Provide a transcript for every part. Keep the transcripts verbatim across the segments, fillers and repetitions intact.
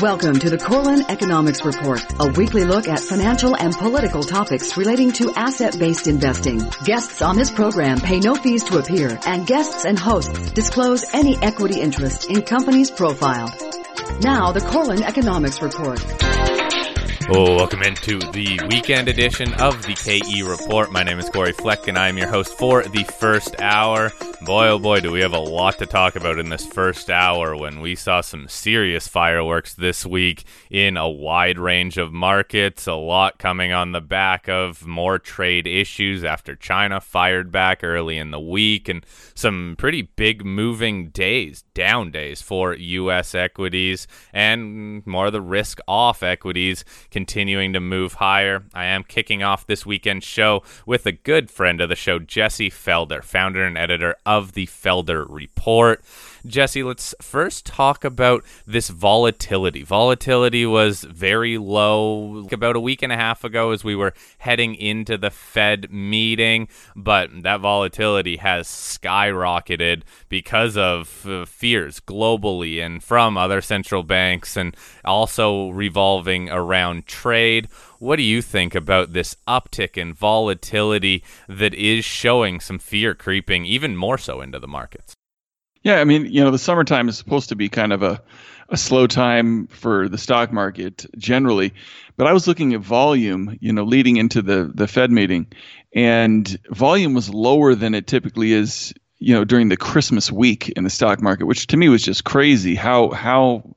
Welcome to the Corlin Economics Report, a weekly look at financial and political topics relating to asset-based investing. Guests on this program pay no fees to appear, and guests and hosts disclose any equity interest in companies profiled. Now, the Corlin Economics Report. Oh, welcome into the weekend edition of the K E Report. My name is Corey Fleck, and I'm your host for the first hour. Boy, oh boy, do we have a lot to talk about in this first hour when we saw some serious fireworks this week in a wide range of markets. A lot coming on the back of more trade issues after China fired back early in the week, and some pretty big moving days, down days for U S equities, and more of the risk-off equities continuing to move higher. I am kicking off this weekend show with a good friend of the show, Jesse Felder, founder and editor of the Felder Report. Jesse, let's first talk about this volatility. Volatility was very low about a week and a half ago as we were heading into the Fed meeting, but that volatility has skyrocketed because of uh, fears globally and from other central banks, and also revolving around trade. What do you think about this uptick in volatility that is showing some fear creeping even more so into the markets? Yeah, I mean, you know, the summertime is supposed to be kind of a, a slow time for the stock market generally. But I was looking at volume, you know, leading into the, the Fed meeting, and volume was lower than it typically is, you know, during the Christmas week in the stock market, which to me was just crazy how how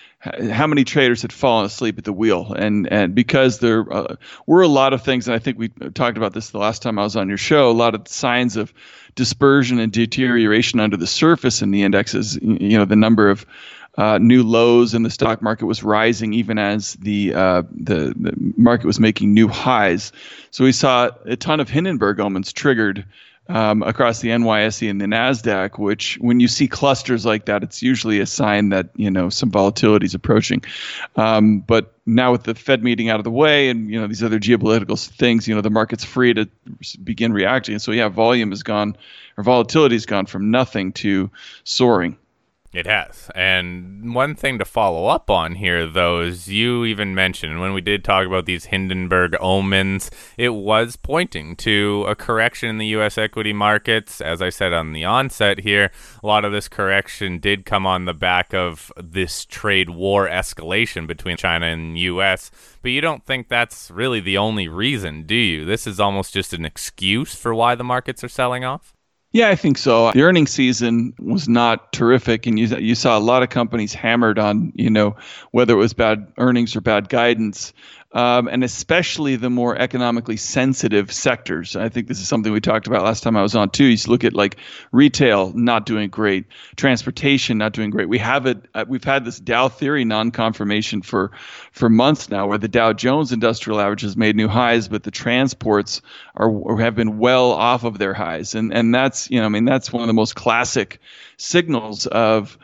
how many traders had fallen asleep at the wheel. And and because there uh, were a lot of things, and I think we talked about this the last time I was on your show, a lot of signs of dispersion and deterioration under the surface in the indexes. You know, the number of uh, new lows in the stock market was rising even as the, uh, the the market was making new highs. So we saw a ton of Hindenburg omens triggered Um, across the N Y S E and the NASDAQ, which when you see clusters like that, it's usually a sign that, you know, some volatility is approaching. Um, but now with the Fed meeting out of the way and, you know, these other geopolitical things, you know, the market's free to begin reacting. And so, yeah, volume has gone, or volatility has gone from nothing to soaring. It has. And one thing to follow up on here, though, is you even mentioned when we did talk about these Hindenburg omens, it was pointing to a correction in the U S equity markets. As I said on the onset here, a lot of this correction did come on the back of this trade war escalation between China and U S. But you don't think that's really the only reason, do you? This is almost just an excuse for why the markets are selling off? Yeah, I think so. The earnings season was not terrific, and you you saw a lot of companies hammered on, you know, whether it was bad earnings or bad guidance, um, and especially the more economically sensitive sectors. I think this is something we talked about last time I was on too. You look at like retail not doing great, transportation not doing great. We have it. Uh, we've had this Dow theory non-confirmation for for months now, where the Dow Jones Industrial Average has made new highs, but the transports are or have been well off of their highs, and and that's you know I mean that's one of the most classic signals of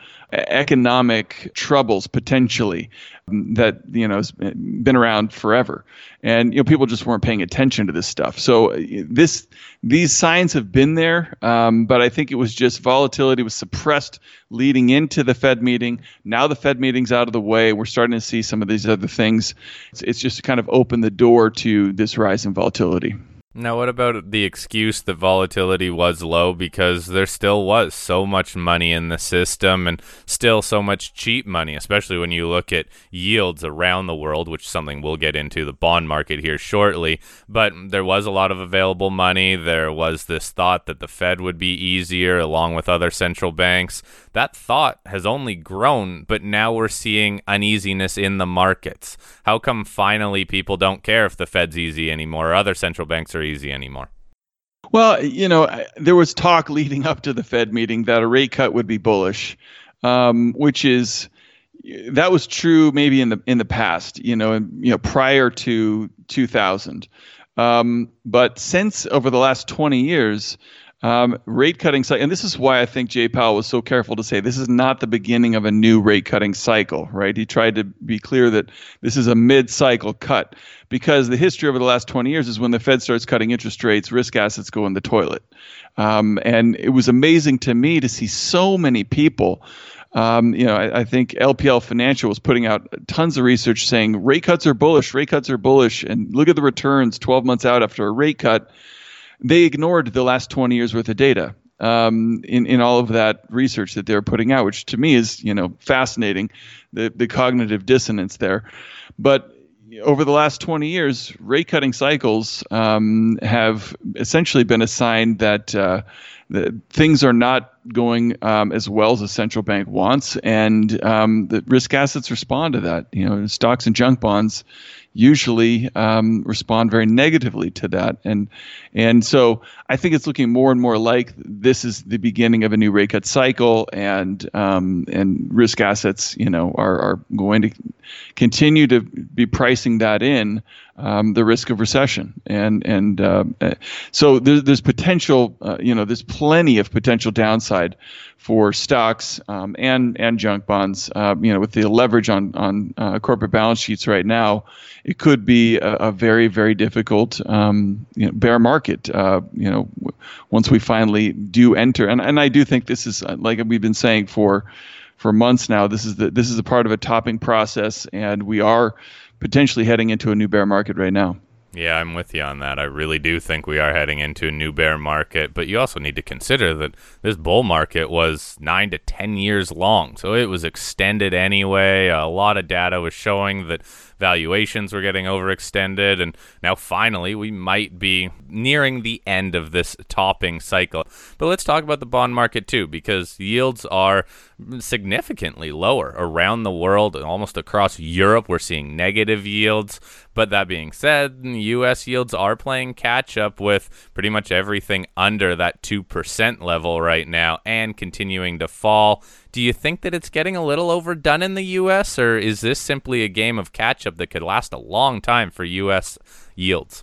economic troubles potentially that you know has been around forever, and you know people just weren't paying attention to this stuff. So this these signs have been there, um, but I think it was just volatility was suppressed leading into the Fed meeting. Now the Fed meeting's out of the way. We're starting to see some of these other things. It's, it's just kind of opened the door to this rise in volatility. Now, what about the excuse that volatility was low because there still was so much money in the system and still so much cheap money, especially when you look at yields around the world, which is something we'll get into the bond market here shortly. But there was a lot of available money. There was this thought that the Fed would be easier along with other central banks. That thought has only grown, but now we're seeing uneasiness in the markets. How come finally people don't care if the Fed's easy anymore or other central banks are easy anymore? Well, you know, there was talk leading up to the Fed meeting that a rate cut would be bullish, um, which is that was true maybe in the in the past, you know, and, you know, prior to two thousand. Um, but since over the last twenty years, Um, rate cutting cycle, and this is why I think Jay Powell was so careful to say this is not the beginning of a new rate cutting cycle, right? He tried to be clear that this is a mid-cycle cut, because the history over the last twenty years is when the Fed starts cutting interest rates, risk assets go in the toilet. Um, and it was amazing to me to see so many people Um, you know, I, I think L P L Financial was putting out tons of research saying rate cuts are bullish, rate cuts are bullish, and look at the returns twelve months out after a rate cut. They ignored the last twenty years worth of data um, in in all of that research that they're putting out, which to me is, you know, fascinating, the the cognitive dissonance there. But over the last twenty years, rate cutting cycles um, have essentially been a sign that uh, the, things are not going um, as well as the central bank wants, and um, the risk assets respond to that. You know, stocks and junk bonds usually um, respond very negatively to that, and and so I think it's looking more and more like this is the beginning of a new rate cut cycle, and um, and risk assets, you know, are are going to continue to be pricing that in, um, the risk of recession, and and uh, so there's there's potential, uh, you know, there's plenty of potential downside for stocks um, and and junk bonds. Uh, you know, with the leverage on on uh, corporate balance sheets right now, it could be a, a very very difficult um, you know, bear market. Uh, you know, w- once we finally do enter, and and I do think this is, like we've been saying for for months now, this is the this is a part of a topping process, and we are potentially heading into a new bear market right now. Yeah, I'm with you on that. I really do think we are heading into a new bear market, but you also need to consider that this bull market was nine to ten years long, so it was extended anyway. A lot of data was showing that valuations were getting overextended, and now finally we might be nearing the end of this topping cycle. But let's talk about the bond market too, because yields are significantly lower around the world, and almost across Europe we're seeing negative yields. But that being said, U S yields are playing catch up with pretty much everything under that two percent level right now and continuing to fall. Do you think that it's getting a little overdone in the U S, or is this simply a game of catch up that could last a long time for U S yields?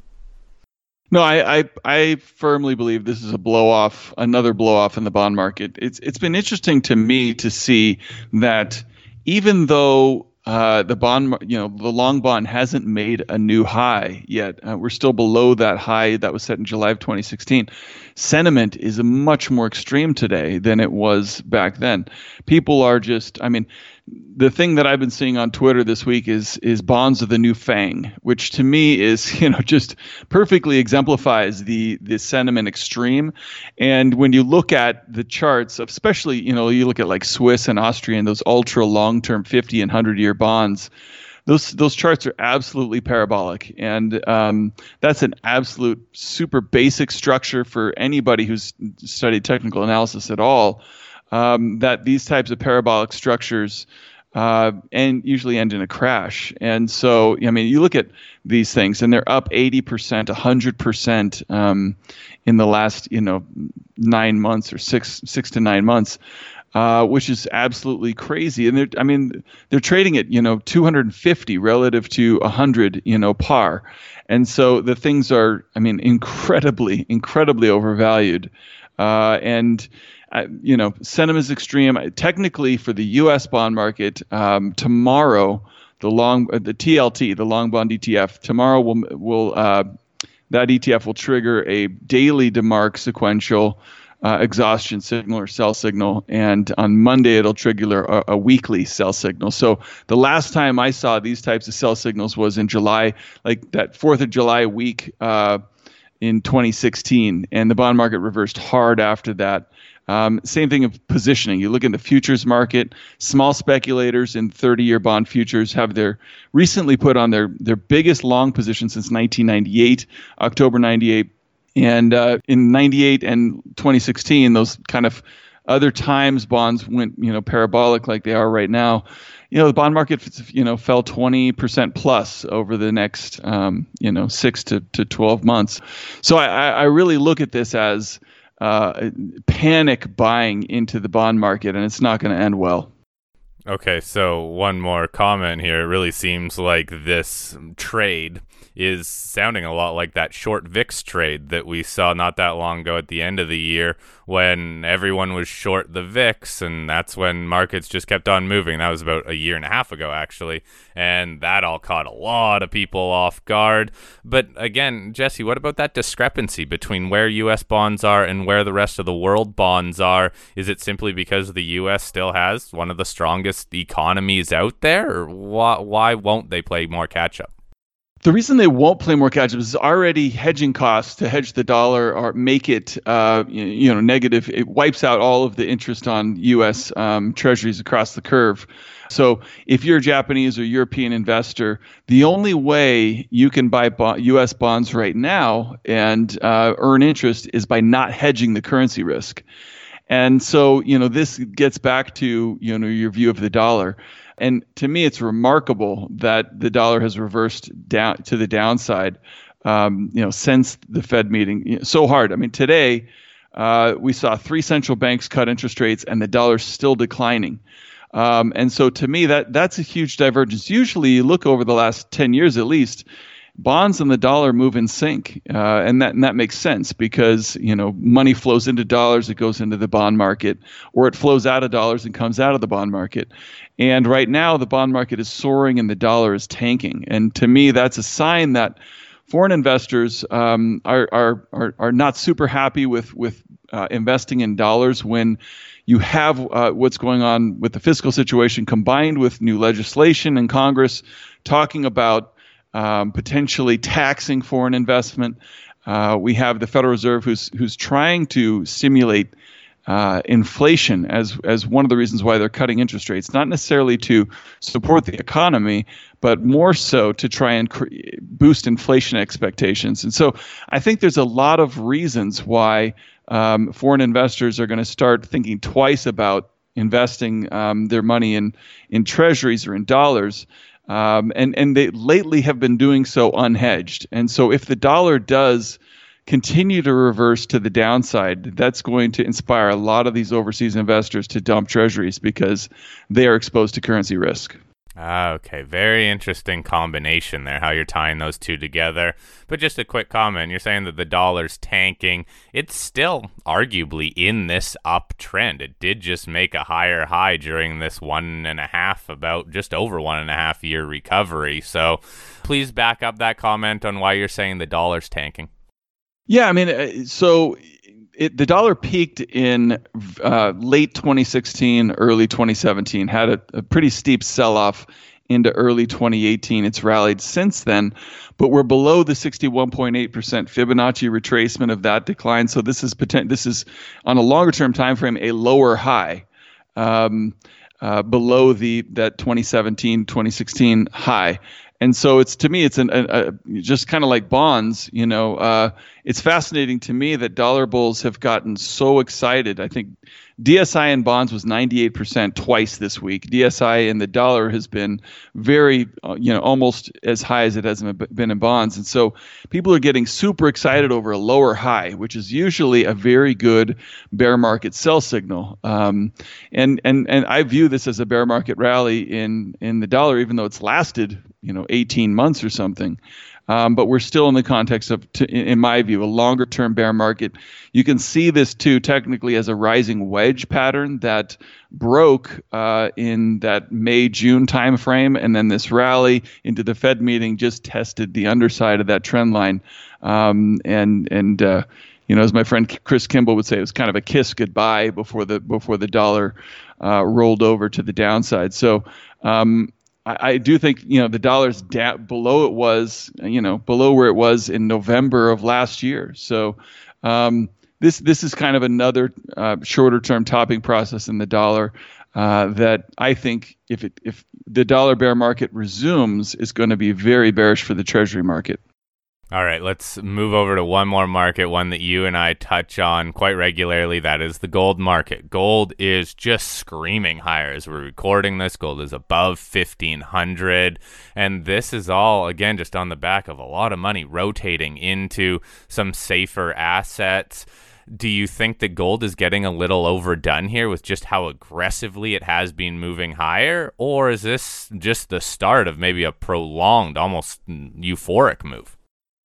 No, I, I I firmly believe this is a blow off, another blow off in the bond market. It's it's been interesting to me to see that even though uh, the bond, you know, the long bond hasn't made a new high yet, uh, we're still below that high that was set in July of twenty sixteen. Sentiment is much more extreme today than it was back then. People are just, I mean, the thing that I've been seeing on Twitter this week is is bonds are the new FANG, which to me is, you know, just perfectly exemplifies the the sentiment extreme. And when you look at the charts, especially, you know, you look at like Swiss and Austrian, those ultra long-term fifty and one hundred year bonds, those those charts are absolutely parabolic. And um, that's an absolute super basic structure for anybody who's studied technical analysis at all. Um, that these types of parabolic structures uh, and usually end in a crash. And so, I mean, you look at these things and they're up eighty percent, one hundred percent um, in the last, you know, nine months or six, six to nine months, uh, which is absolutely crazy. And they're, I mean, they're trading at, you know, two hundred fifty relative to one hundred, you know, par. And so the things are, I mean, incredibly, incredibly overvalued. Uh, and Uh, you know, sentiment is extreme. Technically, for the U S bond market, um, tomorrow, the long, uh, the T L T, the long bond E T F, tomorrow will will uh, that E T F will trigger a daily DeMark sequential uh, exhaustion signal or sell signal, and on Monday it'll trigger a, a weekly sell signal. So the last time I saw these types of sell signals was in July, like that Fourth of July week uh, in twenty sixteen, and the bond market reversed hard after that. Um, same thing of positioning. You look in the futures market, small speculators in thirty-year bond futures have their recently put on their, their biggest long position since nineteen ninety-eight, October ninety-eight. And uh, in ninety-eight and twenty sixteen, those kind of other times bonds went, you know, parabolic like they are right now. You know, the bond market, you know, fell twenty percent plus over the next, um, you know, six to, to twelve months. So I, I really look at this as Uh, panic buying into the bond market, and it's not going to end well. Okay, so one more comment here. It really seems like this trade is sounding a lot like that short V I X trade that we saw not that long ago at the end of the year when everyone was short the V I X, and that's when markets just kept on moving. That was about a year and a half ago, actually, and that all caught a lot of people off guard. But again, Jesse, what about that discrepancy between where U S bonds are and where the rest of the world bonds are? Is it simply because the U S still has one of the strongest economies out there, or why, why won't they play more catch-up? The reason they won't play more catch-up is already hedging costs to hedge the dollar or make it, uh, you know, negative. It wipes out all of the interest on U S um, treasuries across the curve. So if you're a Japanese or European investor, the only way you can buy bo- U S bonds right now and uh, earn interest is by not hedging the currency risk. And so, you know, this gets back to, you know, your view of the dollar. And to me, it's remarkable that the dollar has reversed down to the downside, um, you know, since the Fed meeting. You know, so hard. I mean, today uh, we saw three central banks cut interest rates, and the dollar's still declining. Um, and so, to me, that that's a huge divergence. Usually, you look over the last ten years at least, bonds and the dollar move in sync, uh, and that and that makes sense because, you know, money flows into dollars, it goes into the bond market, or it flows out of dollars and comes out of the bond market. And right now, the bond market is soaring and the dollar is tanking. And to me, that's a sign that foreign investors um, are, are are are not super happy with with uh, investing in dollars when you have uh, what's going on with the fiscal situation combined with new legislation in Congress talking about Um, potentially taxing foreign investment. Uh, we have the Federal Reserve who's who's trying to stimulate uh, inflation as as one of the reasons why they're cutting interest rates, not necessarily to support the economy, but more so to try and cre- boost inflation expectations. And so I think there's a lot of reasons why um, foreign investors are going to start thinking twice about investing um, their money in in treasuries or in dollars. Um, and, and they lately have been doing so unhedged. And so if the dollar does continue to reverse to the downside, that's going to inspire a lot of these overseas investors to dump treasuries because they are exposed to currency risk. Ah, okay. Very interesting combination there, how you're tying those two together. But just a quick comment. You're saying that the dollar's tanking. It's still arguably in this uptrend. It did just make a higher high during this one and a half, about just over one and a half year recovery. So please back up that comment on why you're saying the dollar's tanking. Yeah, I mean, so it, the dollar peaked in uh, late twenty sixteen, early twenty seventeen, had a, a pretty steep sell-off into early twenty eighteen. It's rallied since then, but we're below the sixty-one point eight percent Fibonacci retracement of that decline. So this is potent, this is on a longer-term time frame a lower high, um, uh, below the that twenty seventeen, twenty sixteen high. And so it's, to me, it's an, a, a, just kind of like bonds, you know, uh, it's fascinating to me that dollar bulls have gotten so excited. I think D S I in bonds was ninety-eight percent twice this week. D S I in the dollar has been very, uh, you know, almost as high as it has been in bonds. And so people are getting super excited over a lower high, which is usually a very good bear market sell signal. Um, and and and I view this as a bear market rally in in the dollar, even though it's lasted, you know, eighteen months or something. Um, but we're still in the context of, to, in my view, a longer-term bear market. You can see this, too, technically as a rising wedge pattern that broke uh, in that May-June timeframe, and then this rally into the Fed meeting just tested the underside of that trend line. Um, and, and uh, you know, as my friend Chris Kimball would say, it was kind of a kiss goodbye before the before the dollar uh, rolled over to the downside. So, um I do think, you know, the dollar's da- below it was, you know, below where it was in November of last year. So um, this this is kind of another uh, shorter term topping process in the dollar uh, that I think if it if the dollar bear market resumes is going to be very bearish for the treasury market. All right, let's move over to one more market, one that you and I touch on quite regularly. That is the gold market. Gold is just screaming higher as we're recording this. Gold is above fifteen hundred. And this is all, again, just on the back of a lot of money rotating into some safer assets. do you think that gold is getting a little overdone here with just how aggressively it has been moving higher? Or is this just the start of maybe a prolonged, almost euphoric move?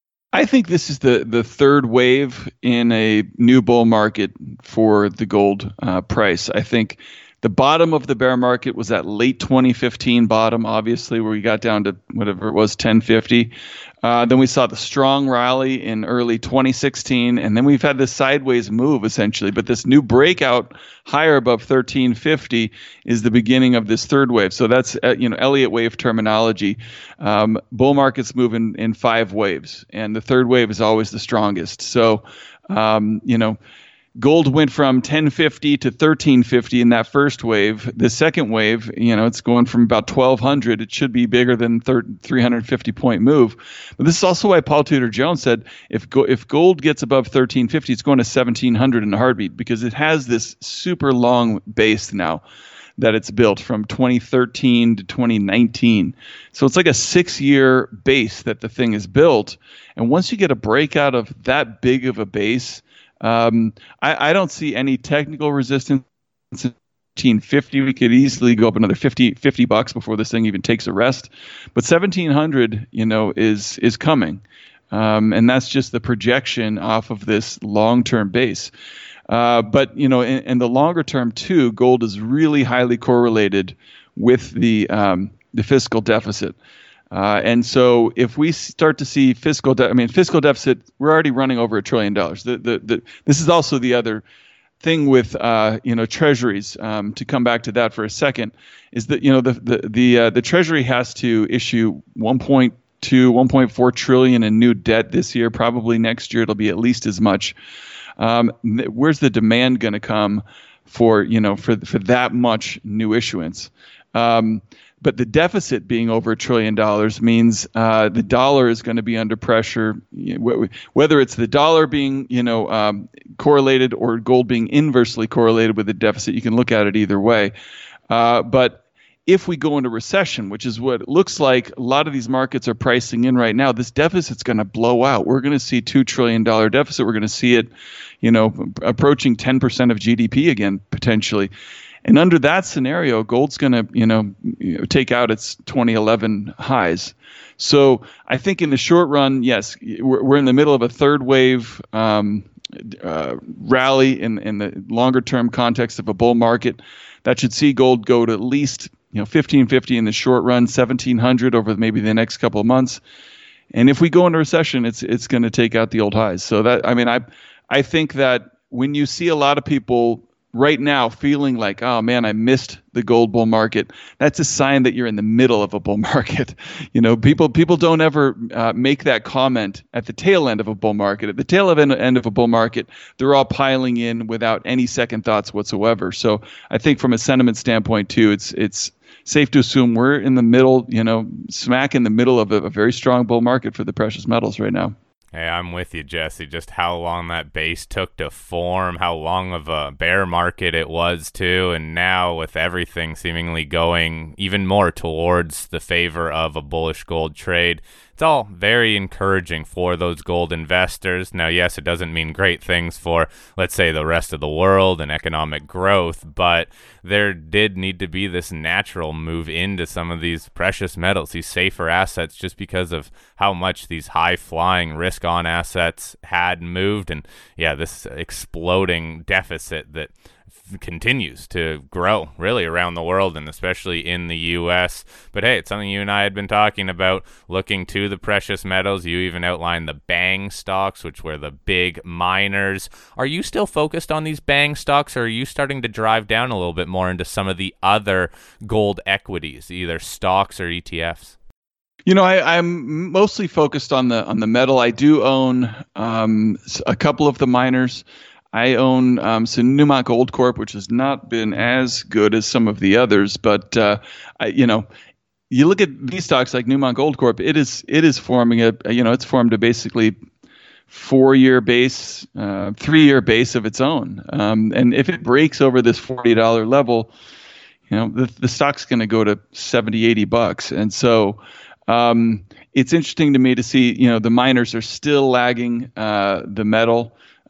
I think this is the, the third wave in a new bull market for the gold uh, price. I think the bottom of the bear market was that late twenty fifteen bottom, obviously, where we got down to whatever it was, ten fifty. Uh, then we saw the strong rally in early twenty sixteen, and then we've had this sideways move, essentially. But this new breakout higher above thirteen fifty is the beginning of this third wave. So that's, uh, you know, Elliott wave terminology. Um, bull markets move in, in five waves, and the third wave is always the strongest. So, um, you know, gold went from ten fifty to thirteen fifty in that first wave. The second wave, you know, it's going from about twelve hundred. It should be bigger than three hundred fifty point move. But this is also why Paul Tudor Jones said if go, if gold gets above thirteen fifty, it's going to seventeen hundred in a heartbeat, because it has this super long base now that it's built from twenty thirteen to twenty nineteen. So it's like a six-year base that the thing is built. And once you get a breakout of that big of a base, Um, I, I don't see any technical resistance. seventeen fifty, we could easily go up another fifty, fifty bucks before this thing even takes a rest. But seventeen hundred, you know, is is coming, um, and that's just the projection off of this long-term base. Uh, but you know, in, in the longer term too, gold is really highly correlated with the um, the fiscal deficit. Uh, and so if we start to see fiscal, de- I mean, fiscal deficit, we're already running over a trillion dollars. The, the, the, this is also the other thing with, uh, you know, treasuries, um, to come back to that for a second, is that, you know, the, the, the, uh, the treasury has to issue one point two, one point four trillion in new debt this year. Probably next year, it'll be at least as much. Um, th- where's the demand going to come for, you know, for, for that much new issuance? Um, But the deficit being over a trillion dollars means uh, the dollar is going to be under pressure. Whether it's the dollar being, you know, um, correlated or gold being inversely correlated with the deficit, you can look at it either way. Uh, but if we go into recession, which is what it looks like a lot of these markets are pricing in right now, this deficit's going to blow out. We're going to see two trillion dollars deficit. We're going to see it, you know, approaching ten percent of G D P again, potentially. And under that scenario, gold's going to, you know, take out its twenty eleven highs. So I think in the short run, yes, we're, we're in the middle of a third wave um, uh, rally in, in the longer term context of a bull market that should see gold go to at least, you know, fifteen fifty in the short run, seventeen hundred over maybe the next couple of months. And if we go into recession, it's it's going to take out the old highs. So that, I mean, I I think that when you see a lot of people right now feeling like, oh man, I missed the gold bull market, that's a sign that you're in the middle of a bull market. You know, people people don't ever uh, make that comment at the tail end of a bull market. At the tail end, end of a bull market, they're all piling in without any second thoughts whatsoever. So I think from a sentiment standpoint too, it's it's safe to assume we're in the middle, you know, smack in the middle of a, a very strong bull market for the precious metals right now. Hey, I'm with you, Jesse. Just how long that base took to form, how long of a bear market it was too, and now with everything seemingly going even more towards the favor of a bullish gold trade, it's all very encouraging for those gold investors. Now, yes, it doesn't mean great things for, let's say, the rest of the world and economic growth, but there did need to be this natural move into some of these precious metals, these safer assets, just because of how much these high-flying risk-on assets had moved. And, yeah, this exploding deficit that continues to grow really around the world and especially in the U S. But hey, it's something you and I had been talking about, looking to the precious metals. You even outlined the BANG stocks, which were the big miners. Are you still focused on these BANG stocks, or are you starting to drive down a little bit more into some of the other gold equities, either stocks or E T Fs? You know, I, I'm mostly focused on the on the metal. I do own um, a couple of the miners. I own um, some Newmont Gold Corp, which has not been as good as some of the others. But uh, I, you know, you look at these stocks like Newmont Gold Corp. It is it is forming a you know it's formed a basically four-year base, uh, three-year base of its own. Um, and if it breaks over this forty dollars level, you know, the the stock's going to go to seventy, eighty bucks. And so um, it's interesting to me to see, you know, the miners are still lagging uh, the metal.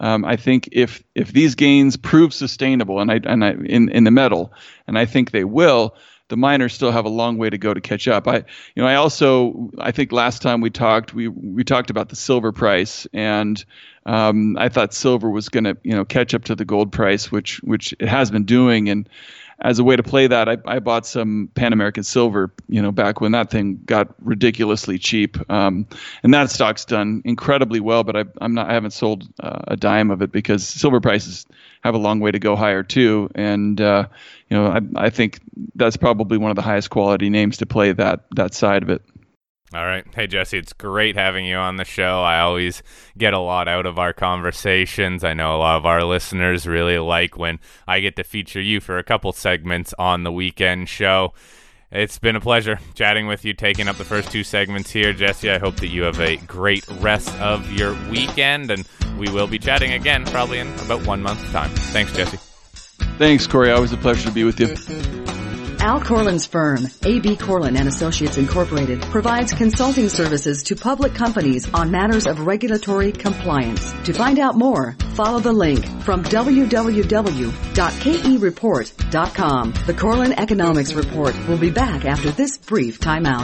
Um, I think if if these gains prove sustainable, and I and I in in the metal, and I think they will, the miners still have a long way to go to catch up. I, you know, I also, I think last time we talked, we we talked about the silver price, and um, I thought silver was going to, you know, catch up to the gold price, which which it has been doing. And as a way to play that, I, I bought some Pan American Silver, you know, back when that thing got ridiculously cheap. Um, and that stock's done incredibly well, but I, I'm not, I haven't sold uh, a dime of it because silver prices have a long way to go higher too. And, uh, you know, I, I think that's probably one of the highest quality names to play that, that side of it. All right. Hey, Jesse, it's great having you on the show. I always get a lot out of our conversations. I know a lot of our listeners really like when I get to feature you for a couple segments on the weekend show. It's been a pleasure chatting with you, taking up the first two segments here. Jesse, I hope that you have a great rest of your weekend, and we will be chatting again probably in about one month's time. Thanks, Jesse. Thanks, Corey. Always a pleasure to be with you. Al Corlin's firm, A B Corlin and Associates Incorporated, provides consulting services to public companies on matters of regulatory compliance. To find out more, follow the link from w w w dot k e report dot com. The Corlin Economics Report will be back after this brief timeout.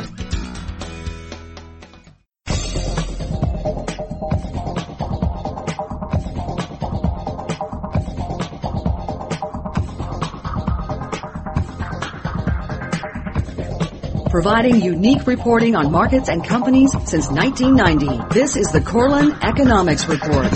Providing unique reporting on markets and companies since nineteen ninety. This is the Corlin Economics Report.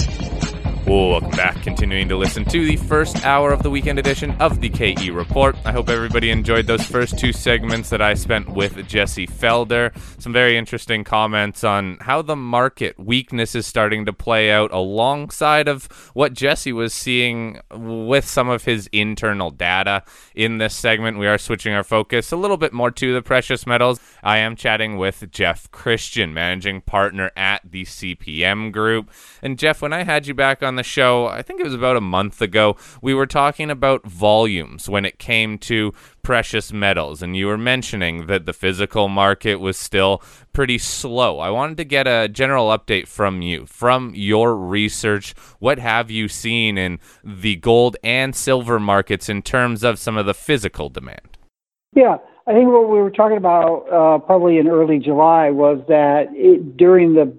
Well, welcome back. Continuing to listen to the first hour of the weekend edition of the K E Report. I hope everybody enjoyed those first two segments that I spent with Jesse Felder. Some very interesting comments on how the market weakness is starting to play out alongside of what Jesse was seeing with some of his internal data. In this segment, we are switching our focus a little bit more to the precious metals. I am chatting with Jeff Christian, managing partner at the C P M Group. And Jeff, when I had you back on the show, I think it was about a month ago, we were talking about volumes when it came to precious metals, and you were mentioning that the physical market was still pretty slow. I wanted to get a general update from you. From your research, what have you seen in the gold and silver markets in terms of some of the physical demand? Yeah, I think what we were talking about uh, probably in early July was that it, during the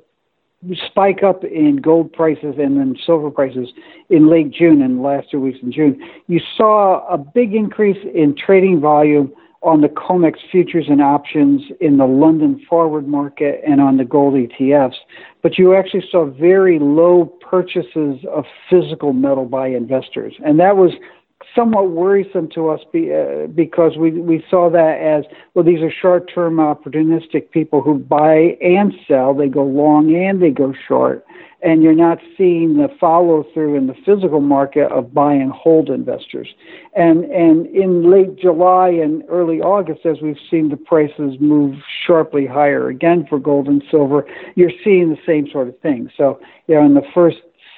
spike up in gold prices and then silver prices in late June and the last two weeks in June, you saw a big increase in trading volume on the COMEX futures and options in the London forward market and on the gold E T Fs. But you actually saw very low purchases of physical metal by investors. And that was somewhat worrisome to us be, uh, because we, we saw that as, well, these are short-term opportunistic people who buy and sell. They go long and they go short. And you're not seeing the follow-through in the physical market of buy and hold investors. And, and in late July and early August, as we've seen the prices move sharply higher again for gold and silver, you're seeing the same sort of thing. So, you know, in the first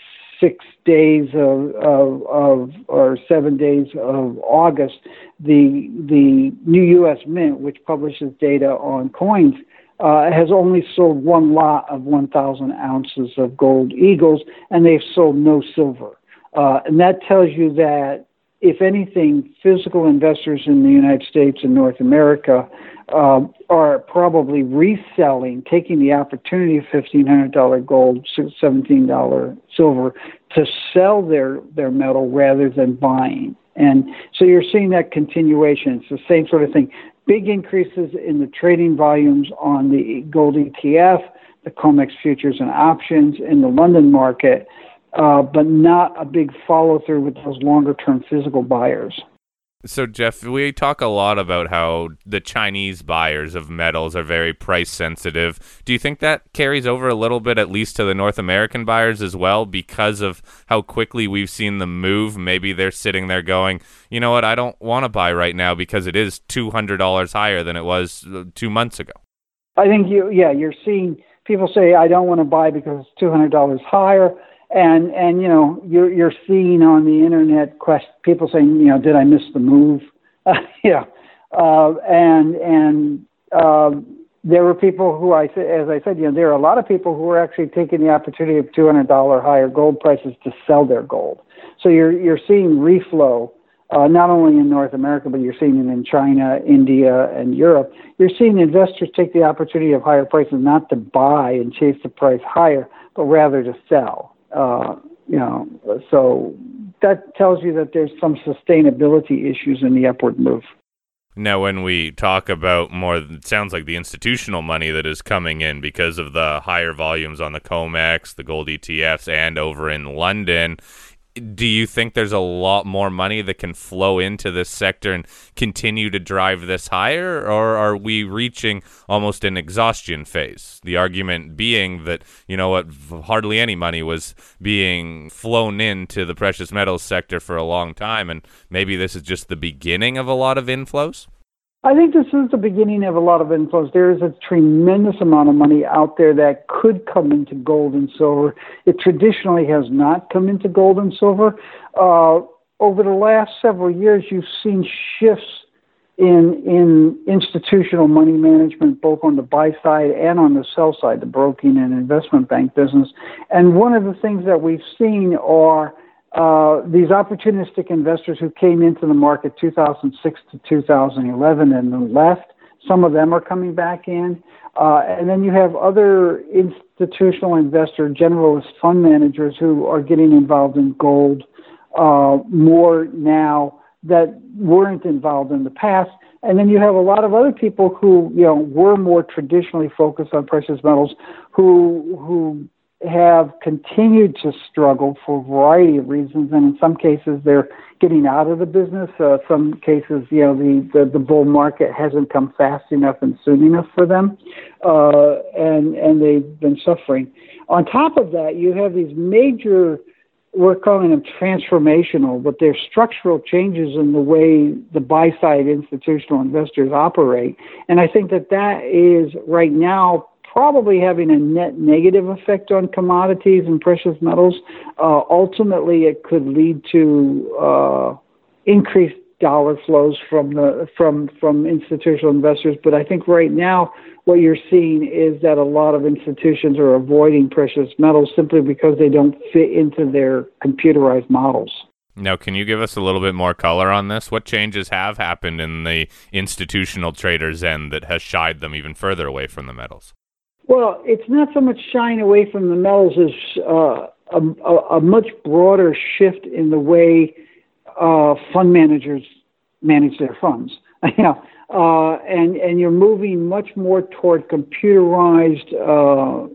six days of, of, of or seven days of August, the the new U S Mint, which publishes data on coins, uh, has only sold one lot of one thousand ounces of gold eagles, and they've sold no silver. Uh, and that tells you that, if anything, physical investors in the United States and North America uh, are probably reselling, taking the opportunity of fifteen hundred dollars gold, seventeen dollars silver, to sell their, their metal rather than buying. And so you're seeing that continuation. It's the same sort of thing. Big increases in the trading volumes on the gold E T F, the COMEX futures and options in the London market, uh, but not a big follow-through with those longer-term physical buyers. So, Jeff, we talk a lot about how the Chinese buyers of metals are very price sensitive. Do you think that carries over a little bit, at least to the North American buyers as well, because of how quickly we've seen them move? Maybe they're sitting there going, you know what, I don't want to buy right now because it is two hundred dollars higher than it was two months ago. I think, you, yeah, you're seeing people say, I don't want to buy because it's two hundred dollars higher. And, and you know, you're you're seeing on the internet quest, people saying, you know, did I miss the move? Uh, yeah. Uh, and and uh, there were people who I said, as I said, you know, there are a lot of people who are actually taking the opportunity of two hundred dollars higher gold prices to sell their gold. So you're you're seeing reflow, uh, not only in North America, but you're seeing it in China, India, and Europe. You're seeing investors take the opportunity of higher prices not to buy and chase the price higher, but rather to sell. Uh, you know, so that tells you that there's some sustainability issues in the upward move. Now, when we talk about more, it sounds like the institutional money that is coming in because of the higher volumes on the COMEX, the gold E T Fs, and over in London. Do you think there's a lot more money that can flow into this sector and continue to drive this higher, or are we reaching almost an exhaustion phase? The argument being that, you know what, hardly any money was being flown into the precious metals sector for a long time, and maybe this is just the beginning of a lot of inflows? I think this is the beginning of a lot of inflows. There is a tremendous amount of money out there that could come into gold and silver. It traditionally has not come into gold and silver. Uh, over the last several years, you've seen shifts in in institutional money management, both on the buy side and on the sell side, the broking and investment bank business. And one of the things that we've seen are Uh, these opportunistic investors who came into the market two thousand six to two thousand eleven and then left. Some of them are coming back in. Uh, and then you have other institutional investor, generalist fund managers who are getting involved in gold uh, more now that weren't involved in the past. And then you have a lot of other people who, you know, were more traditionally focused on precious metals who who have continued to struggle for a variety of reasons, and in some cases they're getting out of the business. Uh, some cases, you know, the, the, the bull market hasn't come fast enough and soon enough for them, uh, and and they've been suffering. On top of that, you have these major, we're calling them transformational, but they're structural changes in the way the buy-side institutional investors operate, and I think that that is right now probably having a net negative effect on commodities and precious metals. Uh, ultimately, it could lead to uh, increased dollar flows from the from from institutional investors. But I think right now, what you're seeing is that a lot of institutions are avoiding precious metals simply because they don't fit into their computerized models. Now, can you give us a little bit more color on this? What changes have happened in the institutional traders' end that has shied them even further away from the metals? Well, it's not so much shying away from the metals as uh, a, a, a much broader shift in the way uh, fund managers manage their funds. you know, uh, and and you're moving much more toward computerized, uh,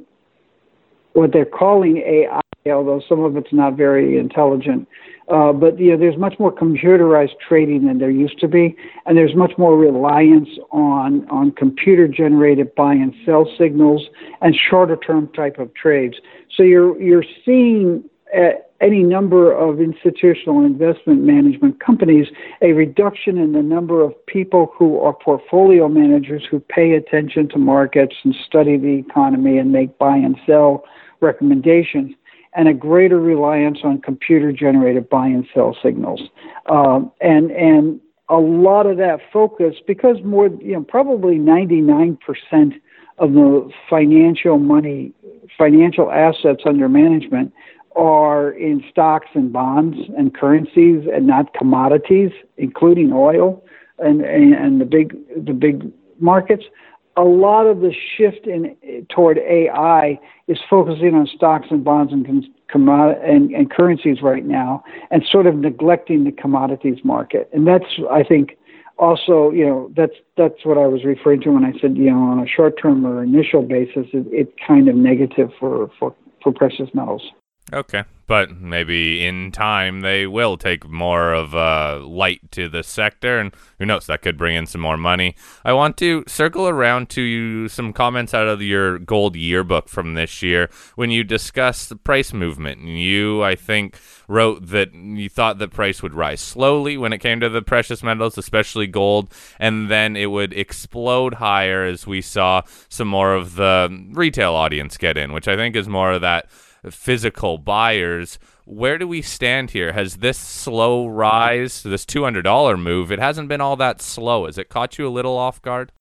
what they're calling A I, although some of it's not very intelligent. Uh, but you know, there's much more computerized trading than there used to be, and there's much more reliance on on computer-generated buy and sell signals and shorter-term type of trades. So you're you're seeing at any number of institutional investment management companies a reduction in the number of people who are portfolio managers who pay attention to markets and study the economy and make buy and sell recommendations, and a greater reliance on computer-generated buy and sell signals. Um, and and a lot of that focus, because more, you know, probably ninety-nine percent of the financial money, financial assets under management are in stocks and bonds and currencies and not commodities, including oil and, and, and the big the big markets. A lot of the shift in toward A I is focusing on stocks and bonds and commod- and, and currencies right now, and sort of neglecting the commodities market. And that's, I think, also, you know, that's that's what I was referring to when I said, you know, on a short-term or initial basis, it, it's kind of negative for, for, for precious metals. Okay, but maybe in time they will take more of a light to the sector, and who knows, that could bring in some more money. I want to circle around to you some comments out of your gold yearbook from this year when you discussed the price movement. You, I think, wrote that you thought the price would rise slowly when it came to the precious metals, especially gold, and then it would explode higher as we saw some more of the retail audience get in, which I think is more of that physical buyers. Where do we stand here? Has this slow rise, this two hundred dollars move, it hasn't been all that slow. Has it caught you a little off guard?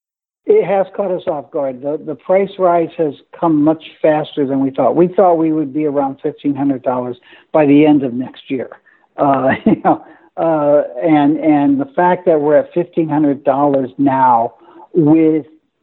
It has caught us off guard. The the price rise has come much faster than we thought. We thought we would be around fifteen hundred dollars by the end of next year. Uh, you know, uh, and and the fact that we're at fifteen hundred dollars now, with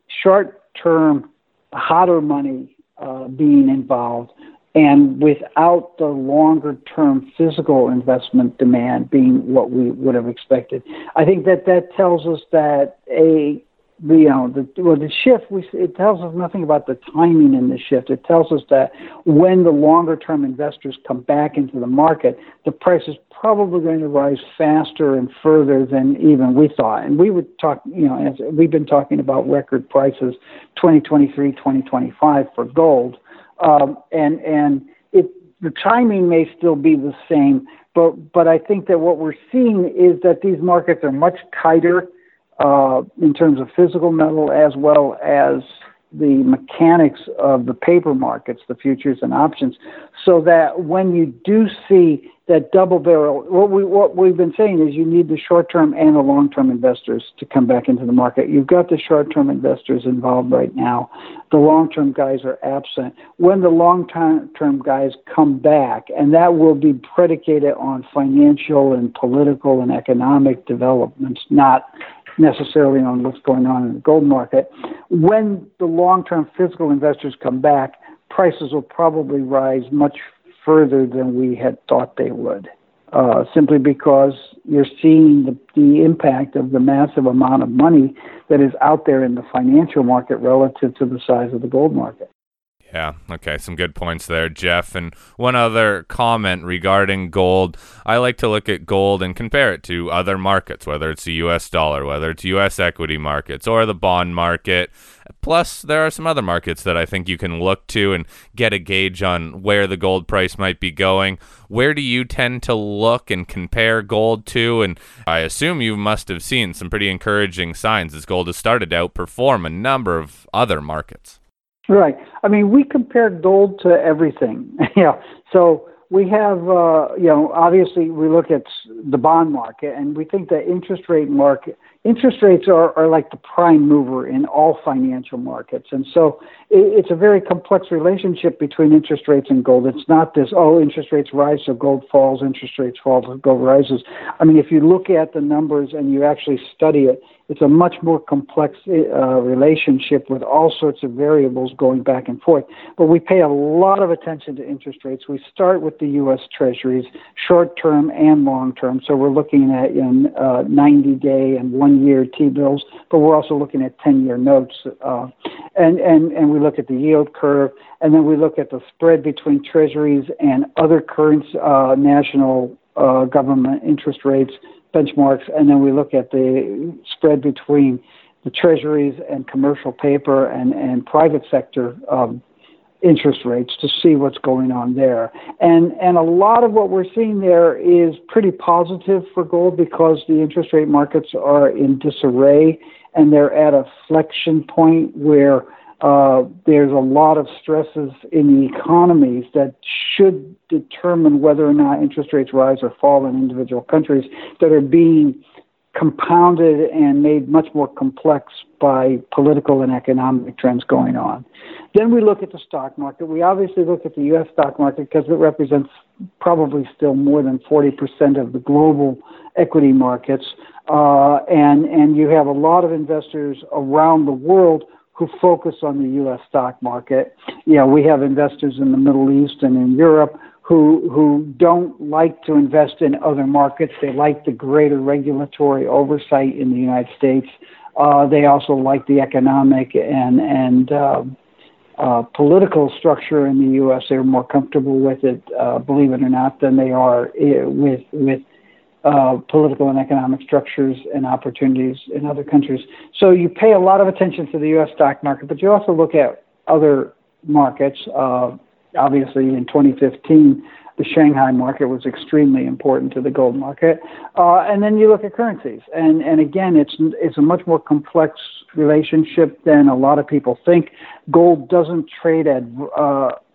short-term, hotter money uh, being involved, and without the longer-term physical investment demand being what we would have expected, I think that that tells us that a the, you know the well the shift we it tells us nothing about the timing in the shift. It tells us that when the longer-term investors come back into the market, the price is probably going to rise faster and further than even we thought. And we would talk, you know, as we've been talking about record prices, twenty twenty-three, twenty twenty-five for gold. Um, and and it, the timing may still be the same, but but I think that what we're seeing is that these markets are much tighter uh, in terms of physical metal as well as the mechanics of the paper markets, the futures and options, so that when you do see that double barrel, what we what we've been saying is you need the short term and the long term investors to come back into the market. You've got the short term investors involved right now. The long term guys are absent. When the long term guys come back, and that will be predicated on financial and political and economic developments, not necessarily on what's going on in the gold market. When the long-term physical investors come back, prices will probably rise much further than we had thought they would, uh, simply because you're seeing the, the impact of the massive amount of money that is out there in the financial market relative to the size of the gold market. Yeah, okay, some good points there, Jeff. And one other comment regarding gold. I like to look at gold and compare it to other markets, whether it's the U S dollar, whether it's U S equity markets, or the bond market. Plus, there are some other markets that I think you can look to and get a gauge on where the gold price might be going. Where do you tend to look and compare gold to? And I assume you must have seen some pretty encouraging signs as gold has started to outperform a number of other markets. Right. I mean, we compare gold to everything. Yeah. So we have, uh, you know, obviously we look at the bond market, and we think that interest rate market, interest rates are, are like the prime mover in all financial markets. And so it, it's a very complex relationship between interest rates and gold. It's not this, oh, interest rates rise, so gold falls, interest rates fall, so gold rises. I mean, if you look at the numbers and you actually study it, it's a much more complex uh, relationship with all sorts of variables going back and forth. But we pay a lot of attention to interest rates. We start with the U S Treasuries, short-term and long-term. So we're looking at you know, uh, ninety-day and one-year T-bills, but we're also looking at ten-year notes. Uh, and, and, and we look at the yield curve, and then we look at the spread between Treasuries and other current uh, national uh, government interest rates, benchmarks, and then we look at the spread between the treasuries and commercial paper and, and private sector um, interest rates to see what's going on there. And and a lot of what we're seeing there is pretty positive for gold because the interest rate markets are in disarray and they're at a flexion point where Uh, there's a lot of stresses in the economies that should determine whether or not interest rates rise or fall in individual countries that are being compounded and made much more complex by political and economic trends going on. Then we look at the stock market. We obviously look at the U S stock market because it represents probably still more than forty percent of the global equity markets. Uh, and, and you have a lot of investors around the world who focus on the U S stock market. You know, we have investors in the Middle East and in Europe who who don't like to invest in other markets. They like the greater regulatory oversight in the United States. Uh, they also like the economic and and uh, uh, political structure in the U S. They're more comfortable with it, uh, believe it or not, than they are with with Uh, political and economic structures and opportunities in other countries. So you pay a lot of attention to the U S stock market, but you also look at other markets. Uh, obviously, in twenty fifteen, the Shanghai market was extremely important to the gold market. Uh, and then you look at currencies. And, and again, it's, it's a much more complex relationship than a lot of people think. Gold doesn't trade at uh,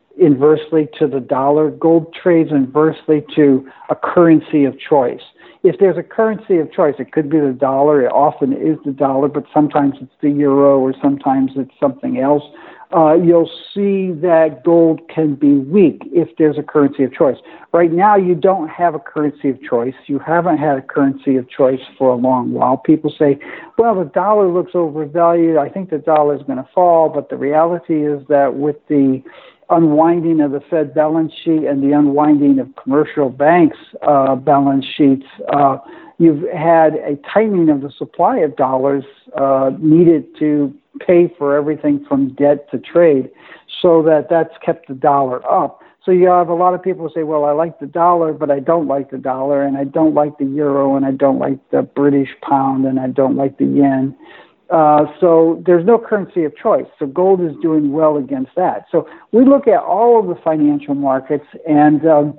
inversely to the dollar. Gold trades inversely to a currency of choice. If there's a currency of choice, it could be the dollar. It often is the dollar, but sometimes it's the euro or sometimes it's something else. Uh, you'll see that gold can be weak if there's a currency of choice. Right now, you don't have a currency of choice. You haven't had a currency of choice for a long while. People say, well, the dollar looks overvalued. I think the dollar is going to fall. But the reality is that with the unwinding of the Fed balance sheet and the unwinding of commercial banks' uh, balance sheets, uh, you've had a tightening of the supply of dollars uh, needed to pay for everything from debt to trade, so that that's kept the dollar up. So you have a lot of people who say, well, I like the dollar, but I don't like the dollar, and I don't like the euro, and I don't like the British pound, and I don't like the yen. Uh, so there's no currency of choice. So gold is doing well against that. So we look at all of the financial markets, and um,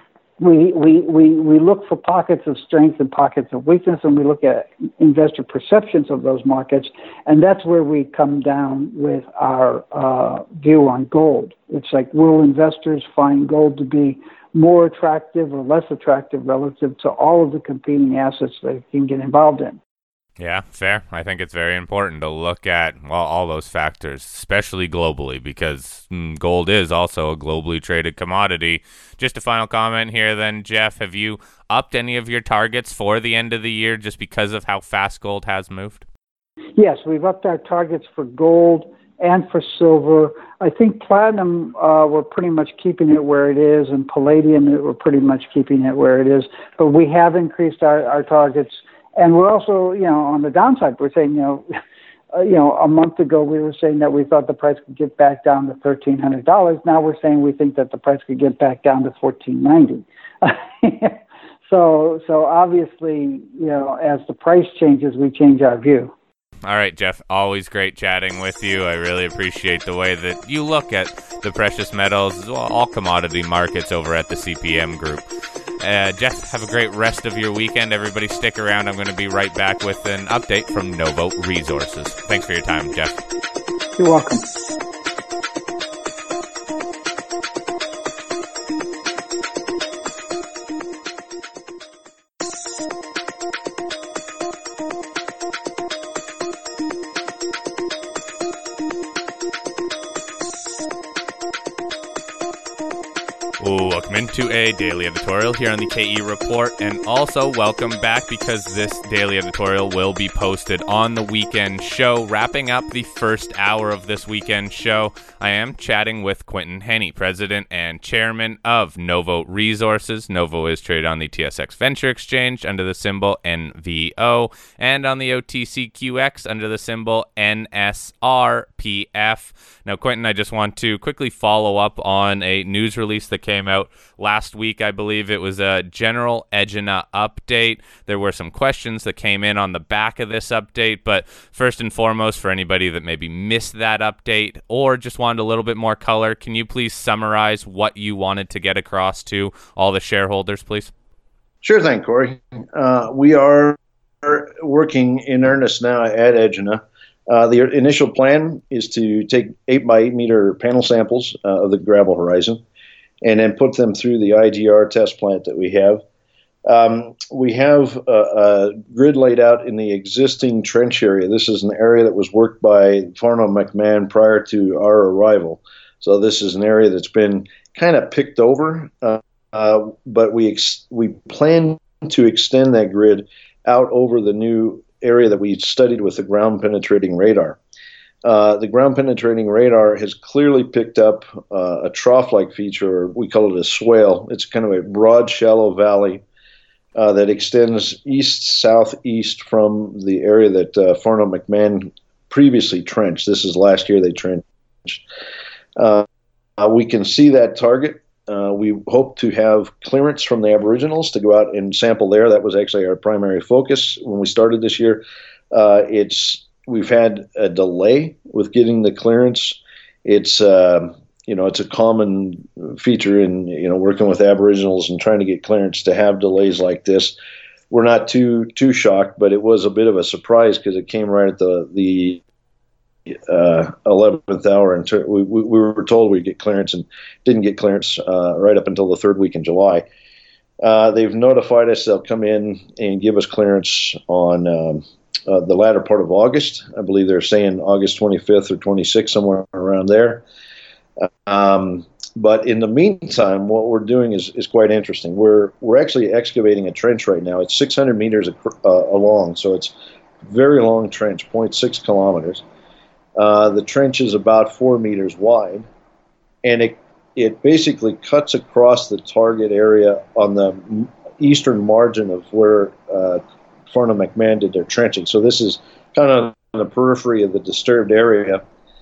we, we, we, we look for pockets of strength and pockets of weakness, and we look at investor perceptions of those markets, and that's where we come down with our uh, view on gold. It's like, will investors find gold to be more attractive or less attractive relative to all of the competing assets they can get involved in? Yeah, fair. I think it's very important to look at, well, all those factors, especially globally, because mm, gold is also a globally traded commodity. Just a final comment here then, Jeff. Have you upped any of your targets for the end of the year just because of how fast gold has moved? Yes, we've upped our targets for gold and for silver. I think platinum, uh, we're pretty much keeping it where it is, and palladium, we're pretty much keeping it where it is. But we have increased our, our targets. And we're also, you know, on the downside, we're saying, you know, uh, you know, a month ago we were saying that we thought the price could get back down to thirteen hundred dollars. Now we're saying we think that the price could get back down to fourteen ninety. so, so obviously, you know, as the price changes, we change our view. All right, Jeff, always great chatting with you. I really appreciate the way that you look at the precious metals, as well, all commodity markets over at the C P M Group. Uh, Jeff, have a great rest of your weekend. Everybody stick around. I'm going to be right back with an update from Novo Resources. Thanks for your time, Jeff. You're welcome. Welcome into a daily editorial here on the K E Report, and also welcome back because this daily editorial will be posted on the weekend show. Wrapping up the first hour of this weekend show, I am chatting with Quinton Hennigh, President and Chairman of Novo Resources. Novo is traded on the T S X Venture Exchange under the symbol N V O and on the O T C Q X under the symbol N S R P F. Now, Quinton, I just want to quickly follow up on a news release that came out last week. I believe it was a general Egina update. There were some questions that came in on the back of this update, but first and foremost, for anybody that maybe missed that update or just wanted a little bit more color, can you please summarize what you wanted to get across to all the shareholders, please? Sure thing, Corey. Uh, we are working in earnest now at Egina. Uh, the initial plan is to take eight by eight meter panel samples uh, of the gravel horizon and then put them through the I G R test plant that we have. Um, we have a, a grid laid out in the existing trench area. This is an area that was worked by Farnham McMahon prior to our arrival. So this is an area that's been kind of picked over, uh, uh, but we ex- we plan to extend that grid out over the new area that we studied with the ground penetrating radar. Uh, the ground penetrating radar has clearly picked up uh, a trough-like feature, or we call it a swale. It's kind of a broad, shallow valley uh, that extends east-southeast from the area that uh, Farnham McMahon previously trenched. This is last year they trenched. Uh, uh, we can see that target. Uh, we hope to have clearance from the Aboriginals to go out and sample there. That was actually our primary focus when we started this year. Uh, it's we've had a delay with getting the clearance. It's uh, you know it's a common feature in you know working with Aboriginals and trying to get clearance to have delays like this. We're not too too shocked, but it was a bit of a surprise because it came right at the the uh, eleventh hour, and ter- we, we, we were told we'd get clearance and didn't get clearance uh, right up until the third week in July. Uh, they've notified us they'll come in and give us clearance on um, uh, the latter part of August. I believe they're saying August twenty-fifth or twenty-sixth, somewhere around there. Um, but in the meantime, what we're doing is, is quite interesting. We're we're actually excavating a trench right now. It's six hundred meters uh, along, so it's a very long trench, zero point six kilometers. Uh, the trench is about four meters wide, and it it basically cuts across the target area on the eastern margin of where uh, Farnham McMahon did their trenching. So this is kind of on the periphery of the disturbed area.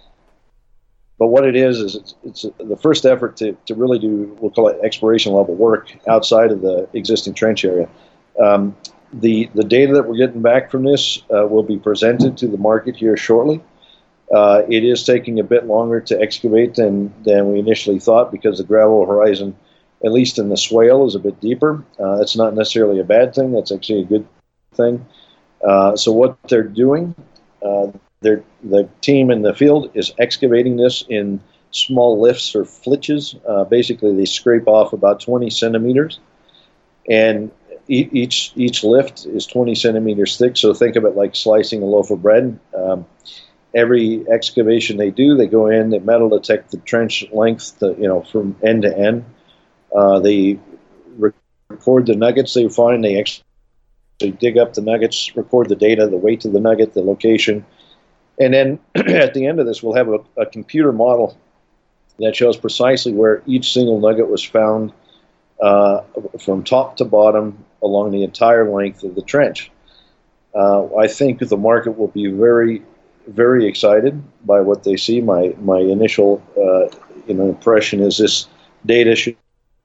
But what it is, is it's, it's the first effort to, to really do, we'll call it exploration level work outside of the existing trench area. Um, the, the data that we're getting back from this uh, will be presented to the market here shortly. Uh, it is taking a bit longer to excavate than, than we initially thought because the gravel horizon, at least in the swale, is a bit deeper. Uh, that's not necessarily a bad thing. That's actually a good thing. Uh, so what they're doing, uh, they're, the team in the field is excavating this in small lifts or flitches. Uh, basically, they scrape off about twenty centimeters, and e- each each lift is twenty centimeters thick. So think of it like slicing a loaf of bread. Um, every excavation they do, they go in, they metal detect the trench length, to, you know, from end to end. Uh, they record the nuggets they find. They actually dig up the nuggets, record the data, the weight of the nugget, the location. And then at the end of this, we'll have a, a computer model that shows precisely where each single nugget was found uh, from top to bottom along the entire length of the trench. Uh, I think the market will be very, very excited by what they see. My my initial uh, you know impression is this data should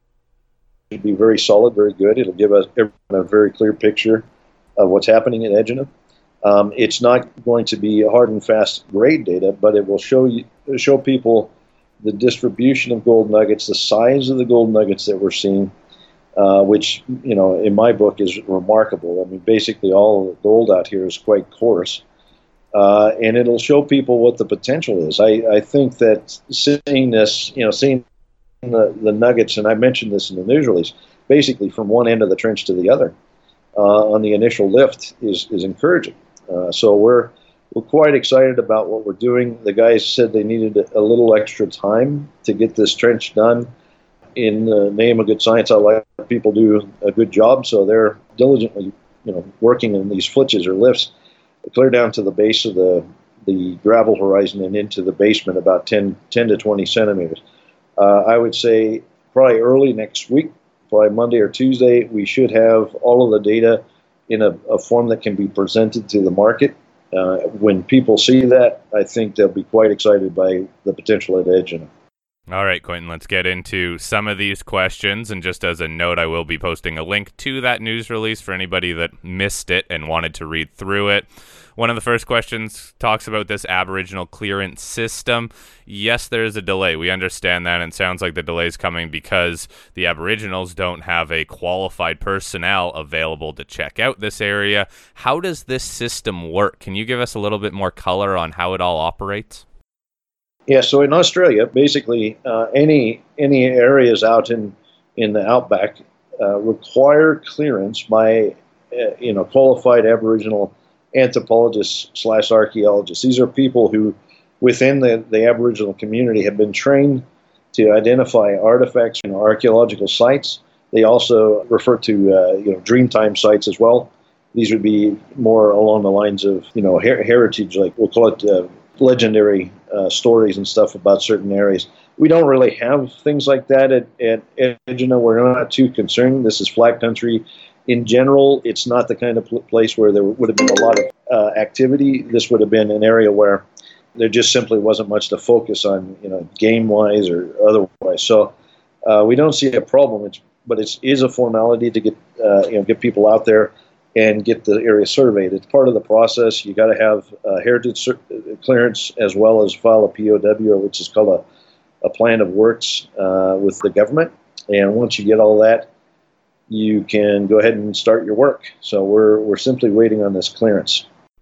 be very solid, very good. It'll give us a very clear picture of what's happening at Egina. Um, it's not going to be hard and fast grade data, but it will show you show people the distribution of gold nuggets, the size of the gold nuggets that we're seeing, uh, which, you know, in my book is remarkable. I mean, basically all the gold out here is quite coarse, uh, and it'll show people what the potential is. I, I think that seeing this, you know, seeing the, the nuggets, and I mentioned this in the news release, basically from one end of the trench to the other uh, on the initial lift is is encouraging. Uh, so we're we're quite excited about what we're doing. The guys said they needed a, a little extra time to get this trench done. In the name of good science, I like people do a good job, so they're diligently, you know, working in these flitches or lifts, clear down to the base of the the gravel horizon and into the basement about ten, ten to twenty centimeters. Uh, I would say probably early next week, probably Monday or Tuesday, we should have all of the data in a, a form that can be presented to the market. Uh, when people see that, I think they'll be quite excited by the potential at Egina. All right, Quentin, let's get into some of these questions. And just as a note, I will be posting a link to that news release for anybody that missed it and wanted to read through it. One of the first questions talks about this Aboriginal clearance system. Yes, there is a delay. We understand that, and it sounds like the delay is coming because the Aboriginals don't have a qualified personnel available to check out this area. How does this system work? Can you give us a little bit more color on how it all operates? Yeah, so in Australia, basically uh, any any areas out in, in the outback uh, require clearance by uh, you know qualified Aboriginal anthropologists slash archaeologists. These are people who, within the, the Aboriginal community, have been trained to identify artifacts and archaeological sites. They also refer to uh, you know Dreamtime sites as well. These would be more along the lines of you know her- heritage, like we'll call it uh, legendary uh, stories and stuff about certain areas. We don't really have things like that at, at Egina. We're not too concerned. This is flat country. In general, it's not the kind of pl- place where there would have been a lot of uh, activity. This would have been an area where there just simply wasn't much to focus on, you know, game-wise or otherwise. So uh, we don't see a problem, it's, but it is a formality to get uh, you know get people out there and get the area surveyed. It's part of the process. You got to have uh, heritage sur- clearance as well as file a P O W, which is called a, a plan of works uh, with the government. And once you get all that, you can go ahead and start your work. So we're we're simply waiting on this clearance.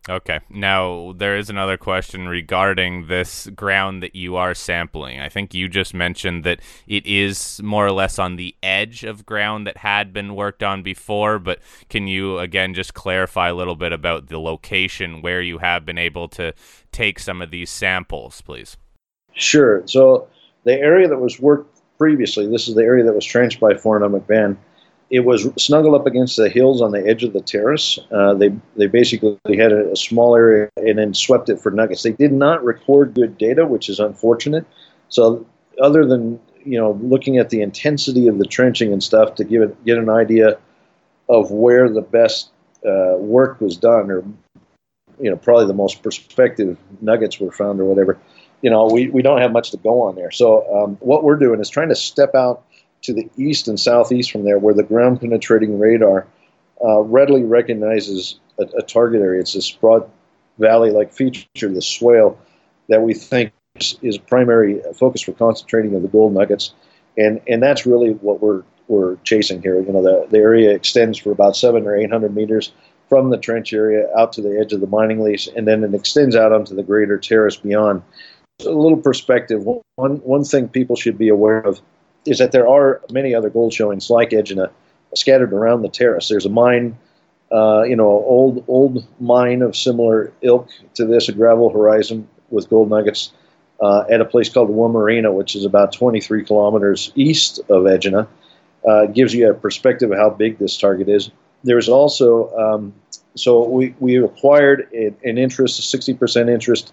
Okay. Now, there is another question regarding this ground that you are sampling. I think you just mentioned that it is more or less on the edge of ground that had been worked on before, but can you, again, just clarify a little bit about the location where you have been able to take some of these samples, please? Sure. So the area that was worked previously, this is the area that was trenched by Forno McBain. It was snuggled up against the hills on the edge of the terrace. Uh, they they basically had a, a small area and then swept it for nuggets. They did not record good data, which is unfortunate. So other than you know looking at the intensity of the trenching and stuff to give it get an idea of where the best uh, work was done, or you know probably the most prospective nuggets were found, or whatever. You know we we don't have much to go on there. So um, what we're doing is trying to step out to the east and southeast from there, where the ground-penetrating radar uh, readily recognizes a, a target area. It's this broad valley-like feature, the swale, that we think is, is a primary focus for concentrating of the gold nuggets, and and that's really what we're we're chasing here. You know, the the area extends for about seven or eight hundred meters from the trench area out to the edge of the mining lease, and then it extends out onto the greater terrace beyond. So a little perspective. One one thing people should be aware of is that there are many other gold showings like Egina scattered around the terrace. There's a mine, uh, you know, old old mine of similar ilk to this, a gravel horizon with gold nuggets uh, at a place called Womarina, which is about twenty-three kilometers east of Egina. Uh, gives you a perspective of how big this target is. There's also, um, so we, we acquired an interest, a sixty percent interest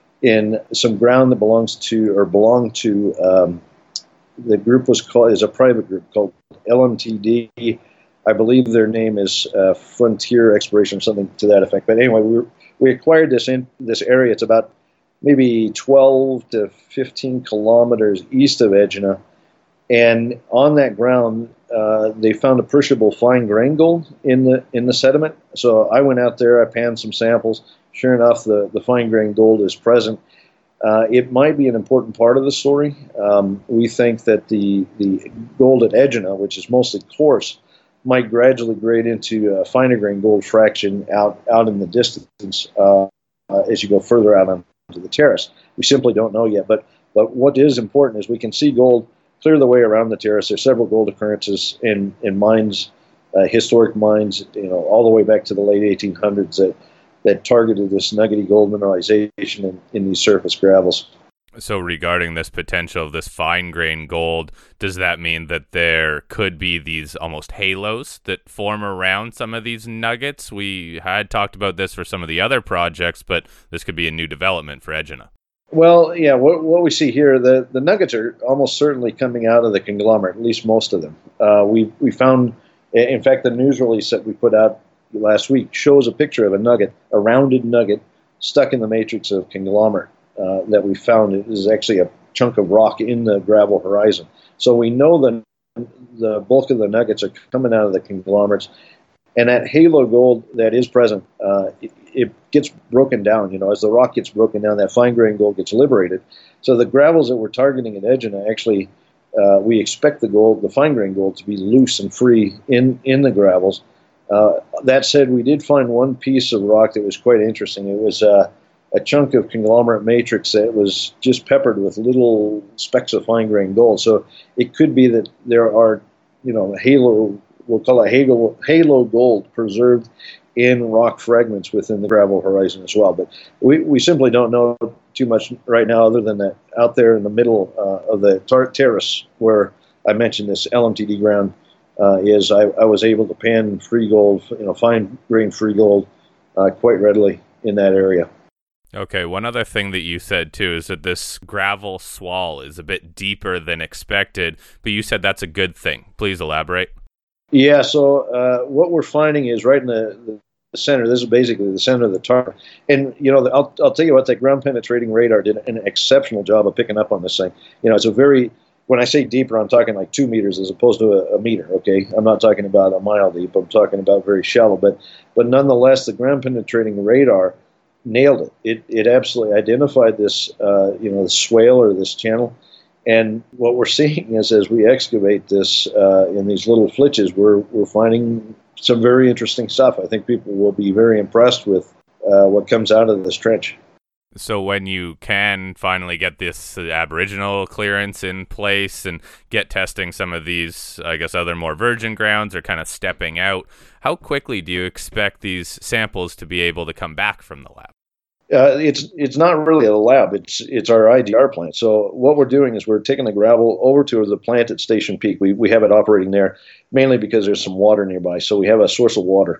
in some ground that belongs to, or belonged to, um, the group was called, is a private group called L M T D. I believe their name is uh, Frontier Exploration, something to that effect. But anyway, we we acquired this in this area. It's about maybe twelve to fifteen kilometers east of Egina, and on that ground, uh, they found appreciable fine grain gold in the in the sediment. So I went out there, I panned some samples. Sure enough, the the fine grain gold is present. Uh, it might be an important part of the story. Um, we think that the the gold at Egina, which is mostly coarse, might gradually grade into a finer grain gold fraction out out in the distance uh, uh, as you go further out onto the terrace. We simply don't know yet. But but what is important is we can see gold clear the way around the terrace. There's several gold occurrences in in mines, uh, historic mines, you know, all the way back to the late eighteen hundreds that. that targeted this nuggety gold mineralization in, in these surface gravels. So regarding this potential of this fine-grained gold, does that mean that there could be these almost halos that form around some of these nuggets? We had talked about this for some of the other projects, but this could be a new development for Egina. Well, yeah, what, what we see here, the, the nuggets are almost certainly coming out of the conglomerate, at least most of them. Uh, we, we found, in fact, the news release that we put out last week shows a picture of a nugget, a rounded nugget stuck in the matrix of conglomerate uh, that we found. It is actually a chunk of rock in the gravel horizon. So we know that the bulk of the nuggets are coming out of the conglomerates, and that halo gold that is present, uh, it, it gets broken down. You know, as the rock gets broken down, that fine grain gold gets liberated. So the gravels that we're targeting at Egina actually, uh, we expect the gold, the fine grain gold, to be loose and free in in the gravels. Uh, that said, we did find one piece of rock that was quite interesting. It was uh, a chunk of conglomerate matrix that was just peppered with little specks of fine-grained gold. So it could be that there are, you know, halo, we'll call it halo, halo gold preserved in rock fragments within the gravel horizon as well. But we, we simply don't know too much right now, other than that out there in the middle uh, of the tar- terrace where I mentioned this L M T D ground. Uh, is I, I was able to pan free gold, you know, fine grain free gold, uh, quite readily in that area. Okay, one other thing that you said too is that this gravel swale is a bit deeper than expected, but you said that's a good thing. Please elaborate. Yeah, so uh, what we're finding is right in the, the, the center. This is basically the center of the target, and you know, I'll I'll tell you what, that ground penetrating radar did an exceptional job of picking up on this thing. You know, it's a very When I say deeper, I'm talking like two meters as opposed to a, a meter, okay? I'm not talking about a mile deep. I'm talking about very shallow. But but nonetheless, the ground-penetrating radar nailed it. It it absolutely identified this, uh, you know, the swale or this channel. And what we're seeing is as we excavate this uh, in these little flitches, we're we're finding some very interesting stuff. I think people will be very impressed with uh, what comes out of this trench. So when you can finally get this uh, Aboriginal clearance in place and get testing some of these, I guess, other more virgin grounds or kind of stepping out, how quickly do you expect these samples to be able to come back from the lab? Uh, it's it's not really a lab. It's it's our I D R plant. So what we're doing is we're taking the gravel over to the plant at Station Peak. We we have it operating there mainly because there's some water nearby. So we have a source of water.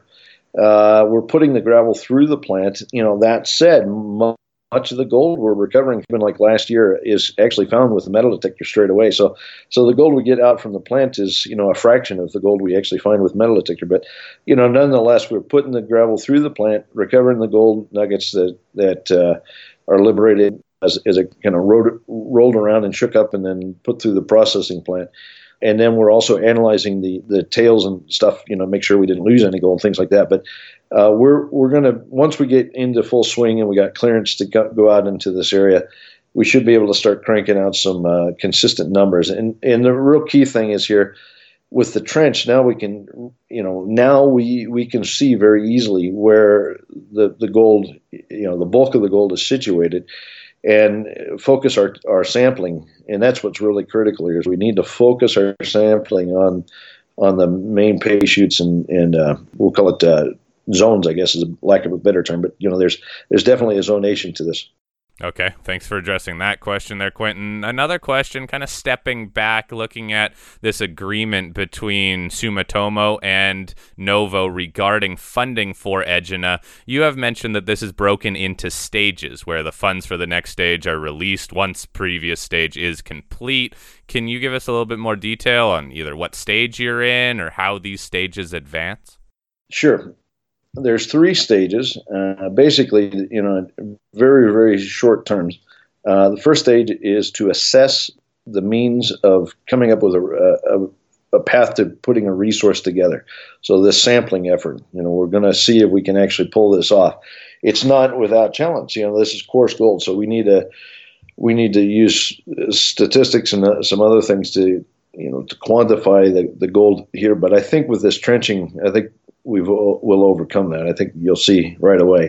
Uh, we're putting the gravel through the plant. You know, that said, mo- much of the gold we're recovering, even like last year, is actually found with the metal detector straight away. So, so the gold we get out from the plant is, you know, a fraction of the gold we actually find with metal detector. But, you know, nonetheless, we're putting the gravel through the plant, recovering the gold nuggets that that uh, are liberated as as it kind of rolled, rolled around and shook up and then put through the processing plant. And then we're also analyzing the, the tails and stuff, you know, make sure we didn't lose any gold, things like that. But uh, we're we're going to, once we get into full swing and we got clearance to go, go out into this area, we should be able to start cranking out some uh, consistent numbers. And and the real key thing is here with the trench, now we can, you know, now we, we can see very easily where the, the gold, you know, the bulk of the gold is situated, and focus our, our sampling. And that's what's really critical here, is we need to focus our sampling on on the main pay shoots and, and uh, we'll call it uh, zones, I guess is a lack of a better term. But, you know, there's there's definitely a zonation to this. Okay, thanks for addressing that question there, Quentin. Another question, kind of stepping back, looking at this agreement between Sumitomo and Novo regarding funding for Egina. You have mentioned that this is broken into stages, where the funds for the next stage are released once previous stage is complete. Can you give us a little bit more detail on either what stage you're in or how these stages advance? Sure. There's three stages, uh, basically, you know, very, very short terms. Uh, the first stage is to assess the means of coming up with a, a, a path to putting a resource together. So this sampling effort, you know, we're going to see if we can actually pull this off. It's not without challenge. You know, this is coarse gold, so we need to we need to use statistics and uh, some other things to, you know, to quantify the, the gold here. But I think with this trenching, I think we will overcome that. I think you'll see right away.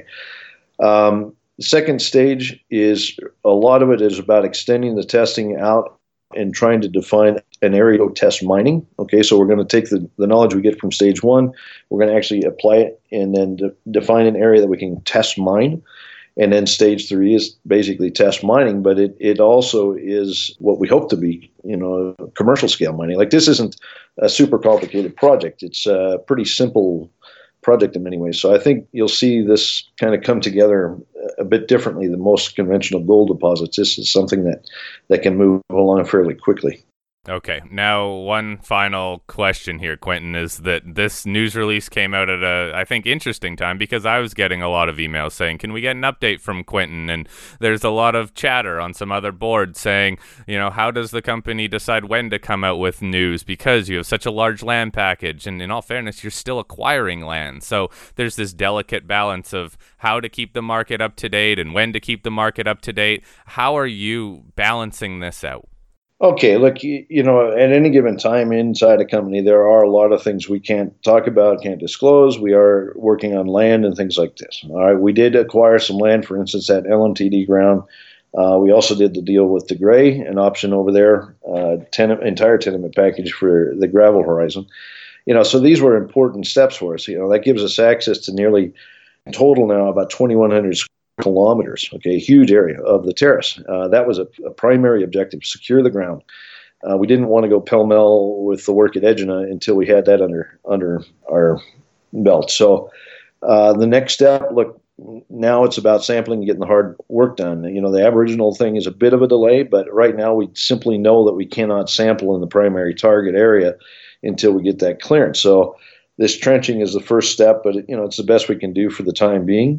Um, the second stage is, a lot of it is about extending the testing out and trying to define an area to test mining. Okay, so we're going to take the, the knowledge we get from stage one, we're going to actually apply it and then de- define an area that we can test mine. And then stage three is basically test mining, but it, it also is what we hope to be, you know, commercial scale mining. Like, this isn't a super complicated project. It's a pretty simple project in many ways. So I think you'll see this kind of come together a bit differently than most conventional gold deposits. This is something that, that can move along fairly quickly. Okay, now one final question here, Quentin, is that this news release came out at a, I think, interesting time, because I was getting a lot of emails saying, can we get an update from Quentin? And there's a lot of chatter on some other boards saying, you know, how does the company decide when to come out with news? Because you have such a large land package, and in all fairness, you're still acquiring land. So there's this delicate balance of how to keep the market up to date and when to keep the market up to date. How are you balancing this out? Okay, look, you, you know, at any given time inside a company, there are a lot of things we can't talk about, can't disclose. We are working on land and things like this. All right, we did acquire some land, for instance, at L M T D ground. Uh, we also did the deal with De Grey, an option over there, uh, tenant, entire tenement package for the gravel horizon. You know, so these were important steps for us. You know, that gives us access to nearly, in total now, about twenty-one hundred kilometers, okay, huge area of the terrace. Uh, that was a, a primary objective, secure the ground. Uh, we didn't want to go pell-mell with the work at Egina until we had that under under our belt. So uh, the next step, look, now it's about sampling and getting the hard work done. You know, the Aboriginal thing is a bit of a delay, but right now we simply know that we cannot sample in the primary target area until we get that clearance. So this trenching is the first step, but you know, it's the best we can do for the time being.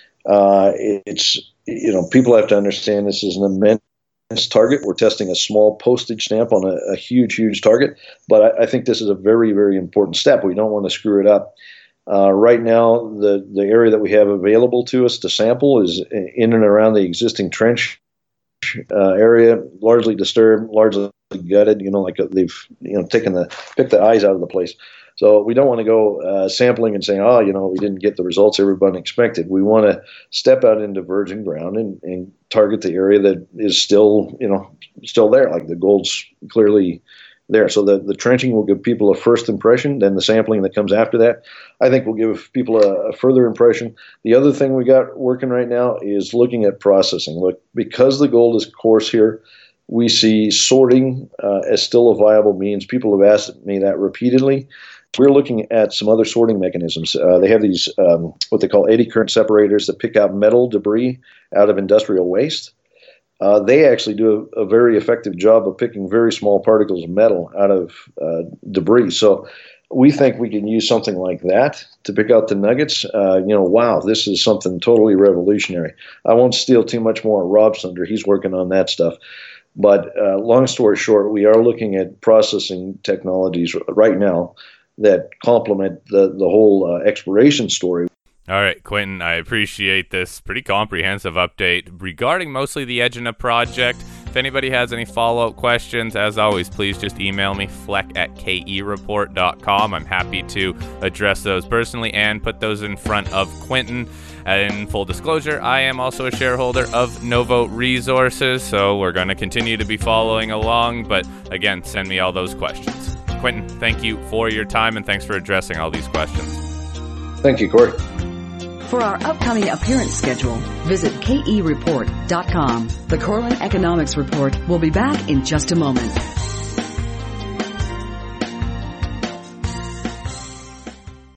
Uh, it's, you know, people have to understand this is an immense target. We're testing a small postage stamp on a, a huge, huge target, but I, I think this is a very, very important step. We don't want to screw it up. Uh, right now, the, the area that we have available to us to sample is in and around the existing trench uh, area, largely disturbed, largely gutted, you know, like they've, you know, taken the, picked the eyes out of the place. So we don't want to go uh, sampling and saying, oh, you know, we didn't get the results everyone expected. We want to step out into virgin ground and, and target the area that is still, you know, still there. Like the gold's clearly there. So the, the trenching will give people a first impression. Then the sampling that comes after that, I think, will give people a, a further impression. The other thing we got working right now is looking at processing. Look, because the gold is coarse here, we see sorting uh, as still a viable means. People have asked me that repeatedly. We're looking at some other sorting mechanisms. Uh, they have these, um, what they call eddy current separators that pick out metal debris out of industrial waste. Uh, they actually do a, a very effective job of picking very small particles of metal out of uh, debris. So we think we can use something like that to pick out the nuggets. Uh, you know, wow, this is something totally revolutionary. I won't steal too much more of Rob's thunder. He's working on that stuff. But uh, long story short, we are looking at processing technologies right now that complement the, the whole uh, exploration story. All right, Quentin, I appreciate this pretty comprehensive update regarding mostly the Egina project. If anybody has any follow-up questions, as always, please just email me, fleck at k e report dot com. I'm happy to address those personally and put those in front of Quentin. In full disclosure, I am also a shareholder of Novo Resources, so we're going to continue to be following along. But again, send me all those questions. Quentin, thank you for your time, and thanks for addressing all these questions. Thank you, Corey. For our upcoming appearance schedule, visit k e report dot com. The Corlin Economics Report will be back in just a moment.